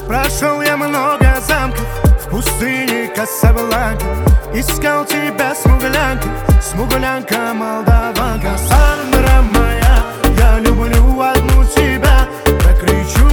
Прошел я много замков в пустыне Касабланка. Искал тебя, смуглянка, молдаванка. Сандра моя, я люблю одну тебя. Прокричу